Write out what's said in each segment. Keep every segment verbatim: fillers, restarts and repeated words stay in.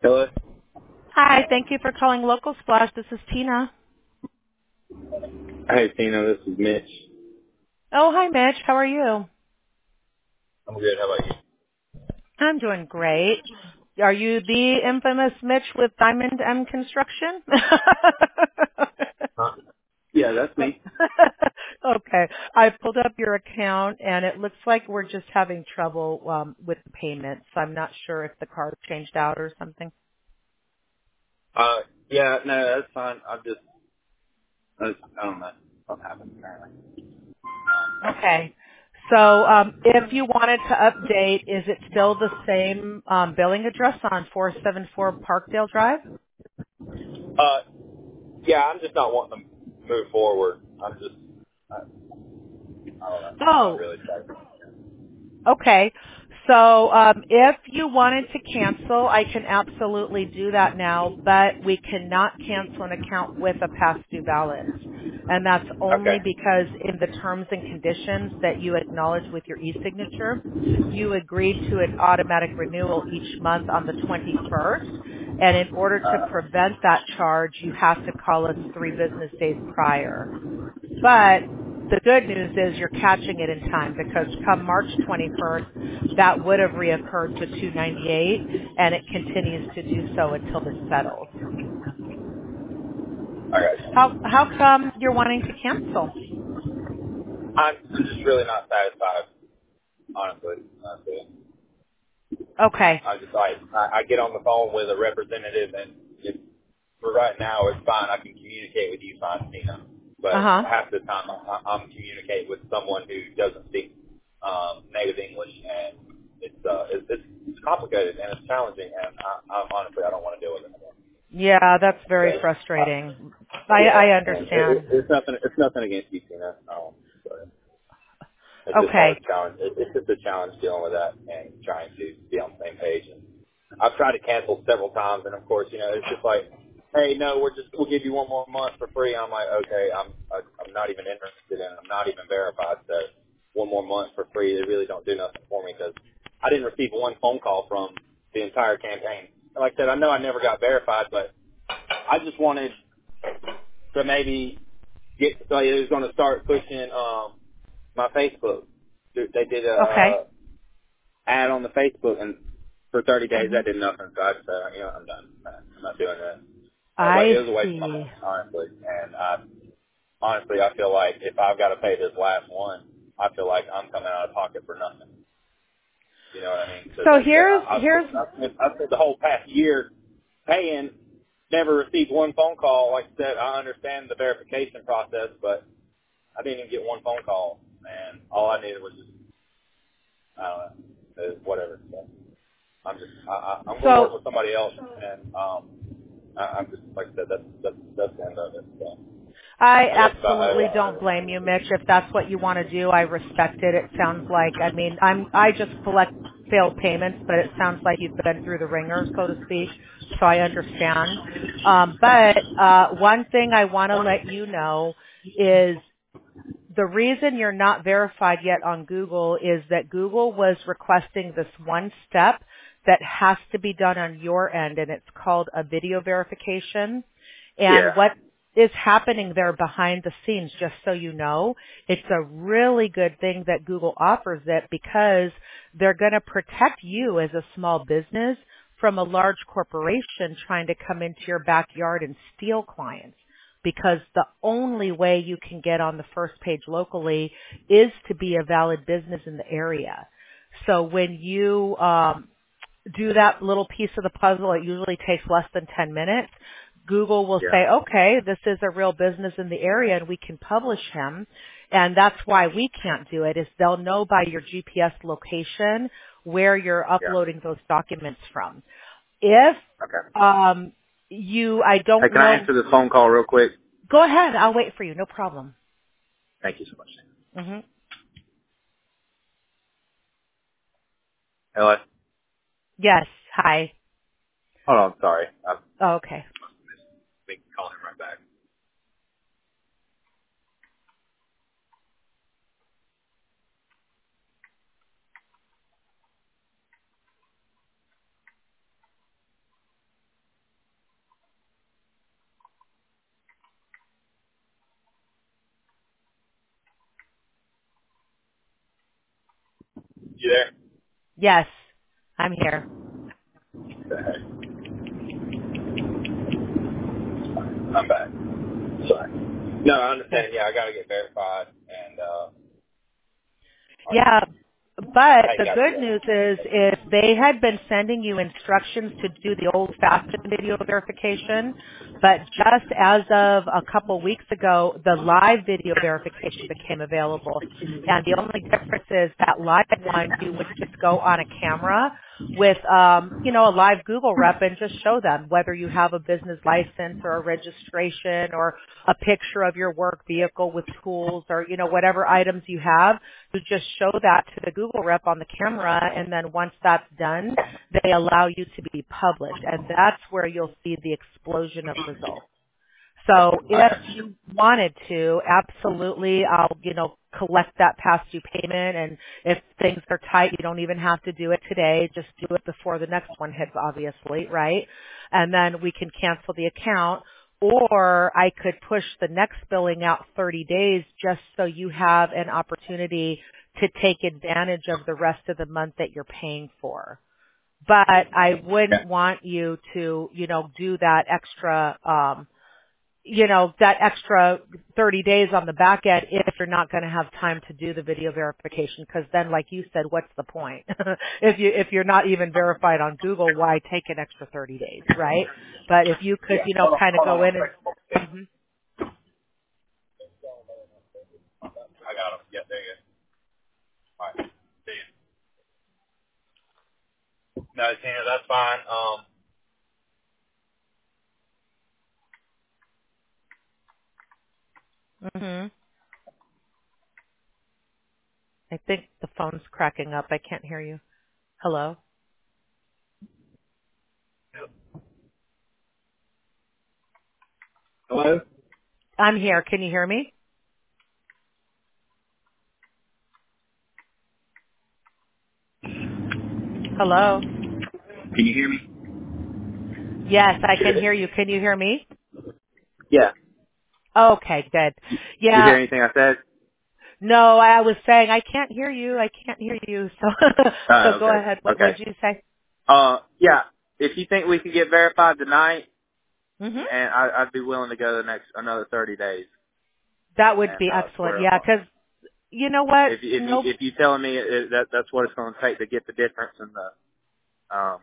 Hello? Hi, thank you for calling Local Splash. This is Tina. Hey, Tina, this is Mitch. Oh, hi, Mitch. How are you? I'm good. How about you? I'm doing great. Are you the infamous Mitch with Diamond M Construction? Huh? Yeah, that's me. Okay. I pulled up your account, and it looks like we're just having trouble um, with the payments. I'm not sure if the card changed out or something. Uh, yeah, no, that's fine. I'm just, I, just, I don't know what happened apparently. Okay. So um, if you wanted to update, is it still the same um, billing address on four seven four Parkdale Drive? Uh, yeah, I'm just not wanting to move forward. I'm just, I, I don't know. I'm not Oh, really excited. okay. So um, if you wanted to cancel, I can absolutely do that now, but we cannot cancel an account with a past due balance. And that's only Okay. because in the terms and conditions that you acknowledge with your e-signature, you agreed to an automatic renewal each month on the twenty-first. And in order to prevent that charge, you have to call us three business days prior. But the good news is you're catching it in time because come March twenty-first, that would have reoccurred to two ninety-eight, and it continues to do so until this settles. I got you. How how come you're wanting to cancel? I'm just really not satisfied, honestly. honestly. Okay. I just, like, I, I get on the phone with a representative and it, for right now, it's fine. I can communicate with you fine, Tina. Uh But huh. half the time, I, I'm communicating with someone who doesn't speak um, native English, and it's, uh, it's it's complicated and it's challenging. And I, I honestly, I don't want to deal with it anymore. Yeah, that's So, very uh, frustrating. I yeah, I and it, it, understand. it's nothing. It's nothing against you, Tina. Um, but it's just Okay. hard challenge. It, it's just a challenge dealing with that and trying to be on the same page. And I've tried to cancel several times, and of course, you know, it's just like, hey, no, we're just we'll give you one more month for free. I'm like, okay, I'm I, I'm not even interested in. I'm not even verified. So one more month for free, they really don't do nothing for me because I didn't receive one phone call from the entire campaign. And like I said, I know I never got verified, but I just wanted to maybe get. So it was going to start pushing um my Facebook. They did a Okay. uh, ad on the Facebook, and for thirty days Mhm. that did nothing. So I just said, you know, I'm done. I'm not doing that. I was like, it I was a waste of see. money, honestly. And I, honestly, I feel like if I've got to pay this last one, I feel like I'm coming out of pocket for nothing. You know what I mean? Because So like I said, here's I, I've, here's I've, spent, I've spent the whole past year paying, never received one phone call. Like I said, I understand the verification process, but I didn't even get one phone call. And all I needed was just, I don't know, uh, whatever. So I'm just, I, I, I'm going to work so with somebody else, and um, I, I'm just, like I said, that's, that's, that's the end of it. So I I guess about, absolutely don't uh, blame you, Mitch. If that's what you want to do, I respect it. It sounds like, I mean, I'm, I just collect failed payments, but it sounds like you've been through the ringer, so to speak. So I understand. Um, but, uh, one thing I want to let you know is the reason you're not verified yet on Google is that Google was requesting this one step that has to be done on your end, and it's called a video verification. And yeah, what is happening there behind the scenes, just so you know, it's a really good thing that Google offers it because they're going to protect you as a small business from a large corporation trying to come into your backyard and steal clients, because the only way you can get on the first page locally is to be a valid business in the area. So when you um, do that little piece of the puzzle, it usually takes less than ten minutes. Google will yeah, say, okay, this is a real business in the area and we can publish him. And that's why we can't do it, is they'll know by your G P S location where you're yeah. uploading those documents from. If Okay. um, you, I Hey, don't can I know, answer this phone call real quick? go ahead. I'll wait for you. No problem. Thank you so much. hmm Hello? Yes. Hi. Hold on, sorry. I've Oh, okay. been calling him right back. You there? Yes, I'm here. Okay. I'm back. Sorry. No, I understand. Yeah, I got to get verified, and uh, Yeah, but I the got good you. news is if they had been sending you instructions to do the old-fashioned video verification, but just as of a couple weeks ago, the live video verification became available. And the only difference is that live one, you would just go on a camera with, um, you know, a live Google rep and just show them whether you have a business license or a registration or a picture of your work vehicle with tools or, you know, whatever items you have. You just show that to the Google rep on the camera, and then once that's done, they allow you to be published, and that's where you'll see the explosion of results. So if you wanted to, absolutely, I'll, you know, collect that past due payment, and if things are tight, you don't even have to do it today. Just do it before the next one hits, obviously, right? And then we can cancel the account, or I could push the next billing out thirty days just so you have an opportunity to take advantage of the rest of the month that you're paying for. But I wouldn't want you to, you know, do that extra, um, you know, that extra thirty days on the back end if you're not going to have time to do the video verification, because then, like you said, what's the point? if you if you're not even verified on Google, why take an extra thirty days, right? But if you could, Yeah. you know, Hold on, kind of hold on go one in and second. mhm. I got him. Yeah, there you go. All right. See you. No, Tina, that's fine. Um, Mhm. I think the phone's cracking up. I can't hear you. Hello? hello? I'm here. Can you hear me? Hello? Can you hear me? Yes, I can hear you. Can you hear me? Yeah. Okay, good. You hear Yeah, anything I said? no, I was saying I can't hear you. I can't hear you. So, so Uh, go okay. ahead. What Okay. would you say? Uh, yeah. If you think we can get verified tonight, Mhm. and I, I'd be willing to go the next another thirty days That would and be uh, excellent. square up Yeah, on it. because you know what? If you- if you No. if you telling me it, that that's what it's going to take to get the difference in the um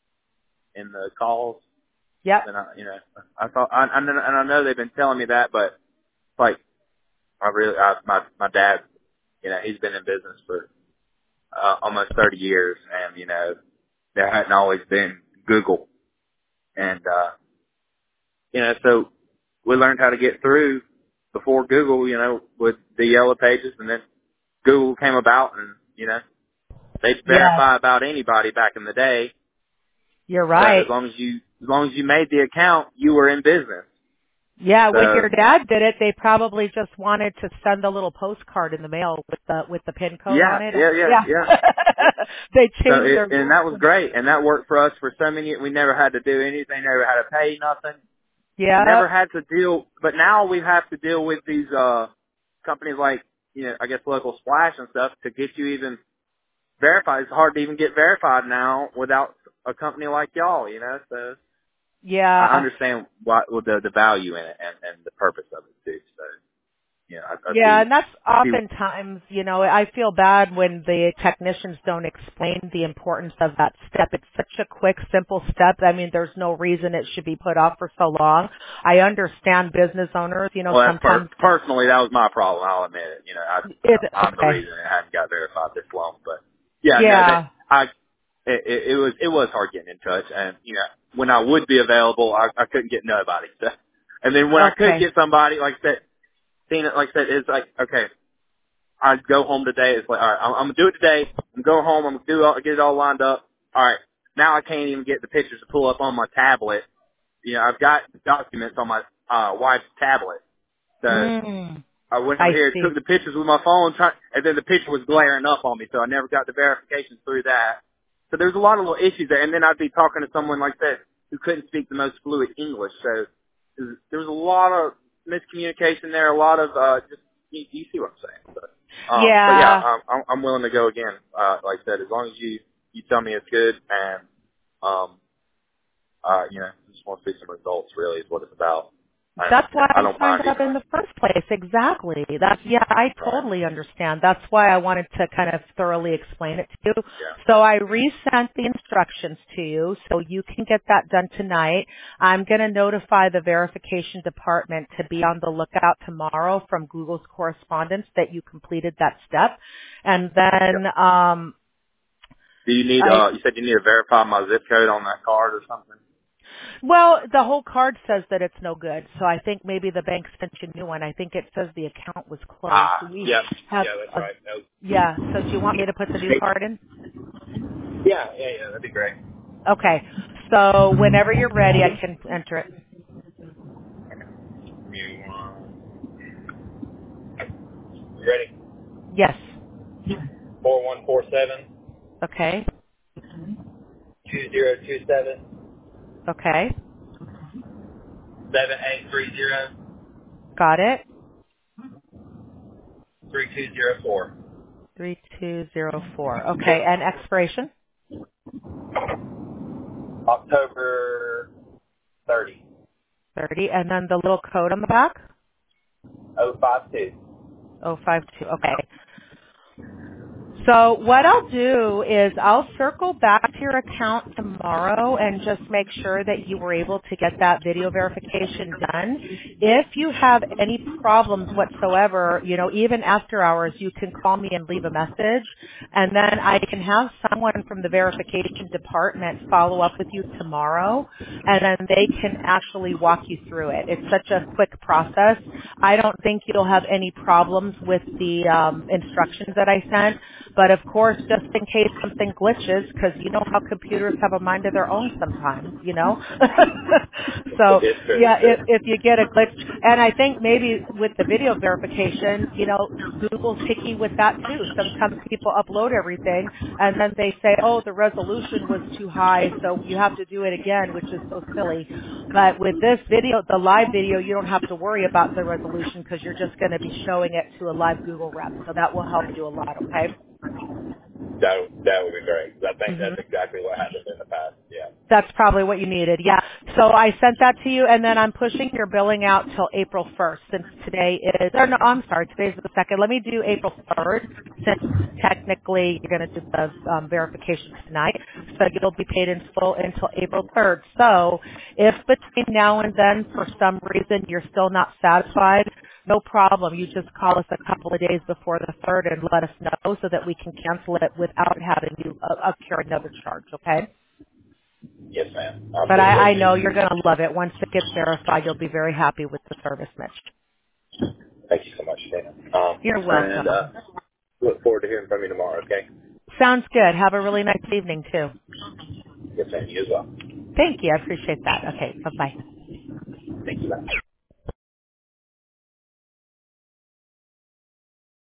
in the calls, Yep. then I you know I thought I, I know- and I know they've been telling me that, but like I really I, my my dad, you know, he's been in business for uh, almost thirty years, and you know there hadn't always been Google, and uh you know so we learned how to get through before Google, you know, with the yellow pages, and then Google came about, and you know they'd Yes, verify about anybody back in the day. you're But as right. long as you as long as you made the account, you were in business. Yeah, when So your dad did it, they probably just wanted to send a little postcard in the mail with the with the pin code yeah, on it. yeah, yeah, Yeah. yeah. They So changed it, their and that was great, and that worked for us for so many. We never had to do anything, never had to pay nothing, Yeah. never had to deal. But now we have to deal with these uh companies like you know I guess local Splash and stuff to get you even verified. It's hard to even get verified now without a company like y'all. You know, so I Yeah. understand what well, the the value in it and and the purpose of it too. So you know, I, I Yeah, see and that's I see. oftentimes, you know, I feel bad when the technicians don't explain the importance of that step. It's such a quick, simple step. I mean, there's no reason it should be put off for so long. I understand business owners, you know, Well, that's per- sometimes personally that was my problem. I'll admit it. You know, I, it's I'm the okay. reason it hadn't got verified this long. But yeah, no, that Yeah. I it, it, it was it was hard getting in touch, and you know, when I would be available, I, I couldn't get nobody. So, and then when I could Okay. get somebody, like I said, seeing it like I said, it's like okay, I'd go home today. It's like all right, I'm, I'm gonna do it today. I'm going home. I'm gonna do all, get it all lined up. All right, now I can't even get the pictures to pull up on my tablet. You know, I've got documents on my uh, wife's tablet. So Mm, I went over I here, see. took the pictures with my phone, try, and then the picture was glaring up on me, so I never got the verification through that. So there's a lot of little issues there, and then I'd be talking to someone like that who couldn't speak the most fluid English. So there was a lot of miscommunication there, a lot of uh, just you, you see what I'm saying. So. Um, Yeah. But yeah, um, I'm, I'm willing to go again. Uh, like I said, as long as you you tell me it's good, and um, uh, you know, just want to see some results. Really, is what it's about. And, That's you know, why I I don't signed mind up either. in the first place. Exactly. That's yeah, I Right. totally understand. That's why I wanted to kind of thoroughly explain it to you. Yeah. So I resent the instructions to you so you can get that done tonight. I'm going to notify the verification department to be on the lookout tomorrow from Google's correspondence that you completed that step. And then Yep. um Do you need? I Uh, you said you need to verify my zip code on that card or something. Well, the whole card says that it's no good, so I think maybe the bank sent you a new one. I think it says the account was closed. Ah, Do we yep. have Yeah, that's a, right. Nope. yeah, so do you want me to put the new card in? Yeah, yeah, yeah. That'd be great. Okay, so whenever you're ready, I can enter it. You, uh, you ready? Yes. Four one four seven Okay. two zero two seven Okay. seven eight three zero Got it. three two zero four. three two zero four. Okay, and expiration? October thirty. thirty, and then the little code on the back? Oh five two. oh five two. Okay. So what I'll do is I'll circle back to your account tomorrow and just make sure that you were able to get that video verification done. If you have any problems whatsoever, you know, even after hours, you can call me and leave a message, and then I can have someone from the verification department follow up with you tomorrow, and then they can actually walk you through it. It's such a quick process. I don't think you'll have any problems with the um, instructions that I sent. But of course, just in case something glitches, because you know how computers have a mind of their own sometimes, you know. So It's true. yeah, It's if true. if you get a glitch, and I think maybe with the video verification, you know, Google's picky with that too. Sometimes people upload everything, and then they say, oh, the resolution was too high, so you have to do it again, which is so silly. But with this video, the live video, you don't have to worry about the resolution because you're just going to be showing it to a live Google rep. So that will help you a lot, okay? That that would be great. I think hmm that's exactly what happened in the past. Yeah. That's probably what you needed. Yeah. So I sent that to you, and then I'm pushing your billing out till April first, since today is, or no, I'm sorry, today's the second. Let me do April third, since technically you're going to do the um, verification tonight. So you'll be paid in full until April third. So if between now and then, for some reason, you're still not satisfied, no problem. You just call us a couple of days before the third and let us know so that we can cancel it without having you uh, incur another charge, okay? Yes, ma'am. I But I, I appreciate know you. you're going to love it. Once it gets verified, you'll be very happy with the service, Mitch. Thank you so much, Dana. Um, You're and uh, welcome. look forward to hearing from you tomorrow. Okay. Sounds good. Have a really nice evening, too. Yes, ma'am. You as well. Thank you. I appreciate that. Okay. Bye-bye. Thank you. Bye.